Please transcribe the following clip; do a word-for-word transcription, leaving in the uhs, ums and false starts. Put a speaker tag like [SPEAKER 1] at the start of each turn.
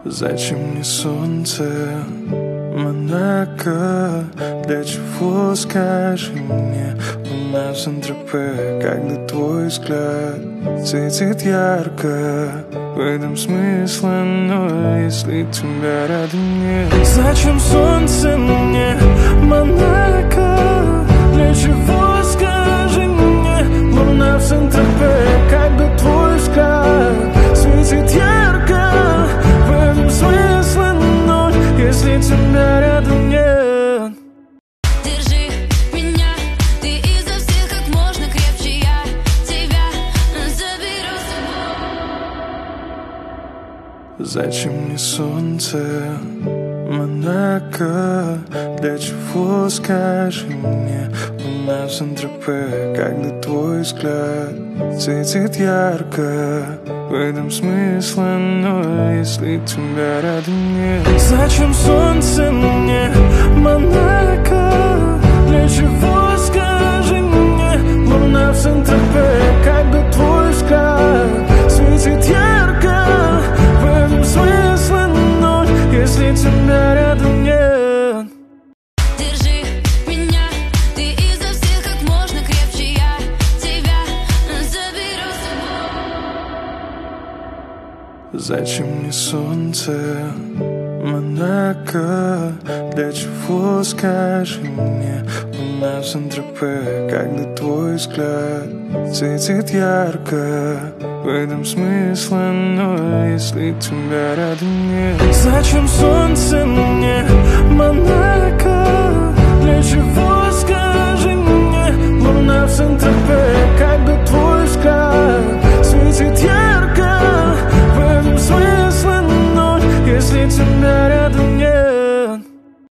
[SPEAKER 1] Зачем мне солнце, Монако? Для чего, скажи мне, луна в Сан-Тропе, когда твой взгляд светит ярко? В этом смысла, но если тебя рядом нет. Зачем солнце мне, Монако? Для чего, скажи мне, луна в Сан-Тропе, когда твой взгляд светит ярко? В этом смысла ноль, если тебя рядом нет.
[SPEAKER 2] Держи меня, ты изо всех как можно крепче, я тебя заберу с собой.
[SPEAKER 1] Зачем мне солнце, Монако? Для чего, скажи мне, луна в Сан-Тропе, когда твой взгляд светит ярко? В этом смысла, но если тебя рядом нет. Зачем солнце мне, Монако? Для чего, скажи мне, луна в Сан-Тропе, когда твой взгляд светит ярко? В этом смысла ноль, если тебя рядом нет.
[SPEAKER 2] Держи меня, ты изо всех как можно крепче, я тебя заберу с собой.
[SPEAKER 1] Зачем мне солнце, Монако? Для чего, скажи мне, луна в Сан-Тропе, когда твой взгляд светит ярко? В этом смысла, но если тебя рядом нет. Зачем солнце мне, Монако? Для чего,